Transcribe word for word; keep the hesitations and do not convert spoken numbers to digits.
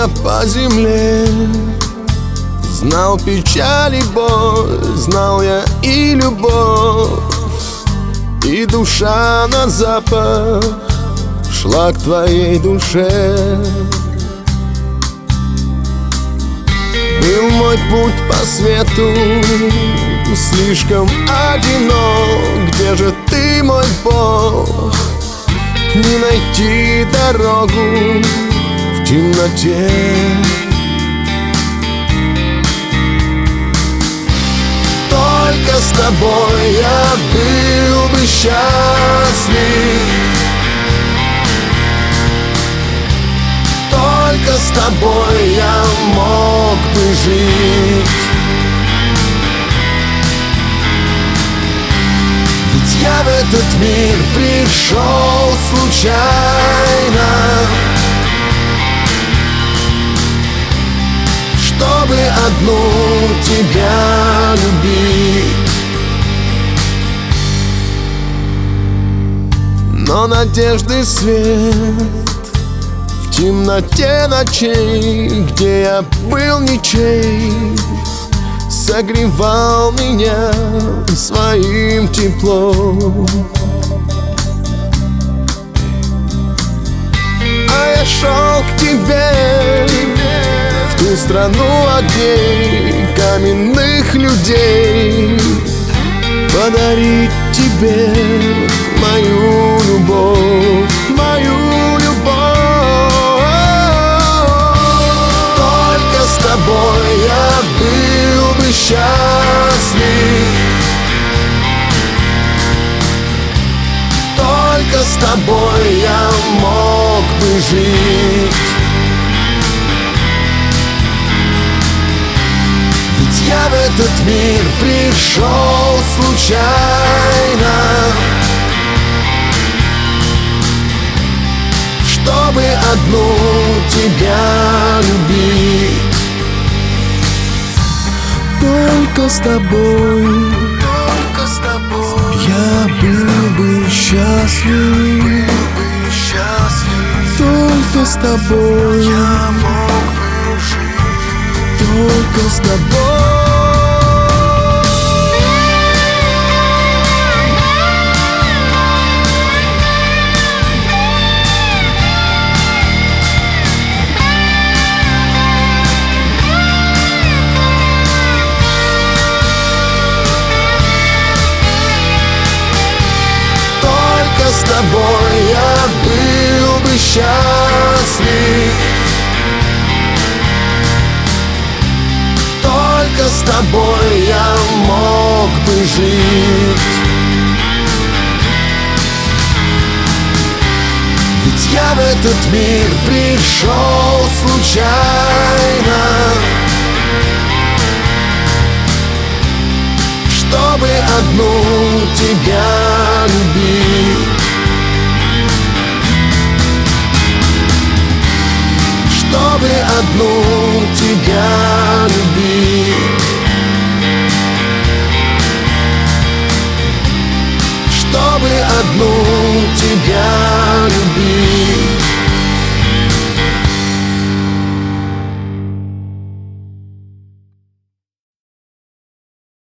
я по земле, знал печаль и боль, знал я и любовь, и душа на запах шла к твоей душе. Был мой путь по свету слишком одинок. Где же ты, мой Бог? Не найти дорогу в темноте. Только с тобой я был бы счастлив. Только с тобой я мог бы жить. Ведь я в этот мир пришел случайно, чтобы одну тебя любить. Но надежды свет в темноте ночей, где я был ничей, согревал меня своим теплом. А я шел к тебе, в ту страну огней, каменных людей, подарить тебе мою любовь, мою любовь. Только с тобой я был бы счастлив. Только с тобой я мог бы жить. Ведь я в этот мир пришел случайно, чтобы одну тебя любить. Только с тобой, только с тобой я был бы счастлив. Был бы счастлив. Только с тобой я мог бы жить. Только с тобой. С тобой я был бы счастлив. Только с тобой я мог бы жить. Ведь я в этот мир пришел случайно, чтобы одну тебя любить. Чтобы одну тебя любить. Чтобы одну тебя